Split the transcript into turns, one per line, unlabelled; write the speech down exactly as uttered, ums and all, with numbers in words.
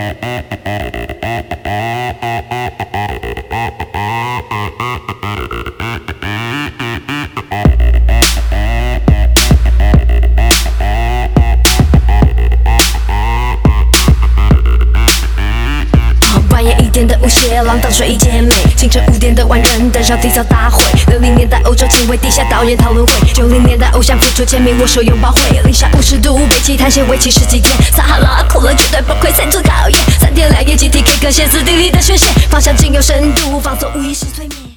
的无邪浪荡睡衣姐妹，清晨五点的万人登上缔造大会。六零年代欧洲亲卫地下导演讨论会，九零年代偶像付出签名握手拥抱会。零下五十度北极探险为期十几天，撒哈拉酷热绝对不愧三足考验。三天两夜集体 K 歌歇斯底里的宣泄，方向仅有深度放松无意识催眠。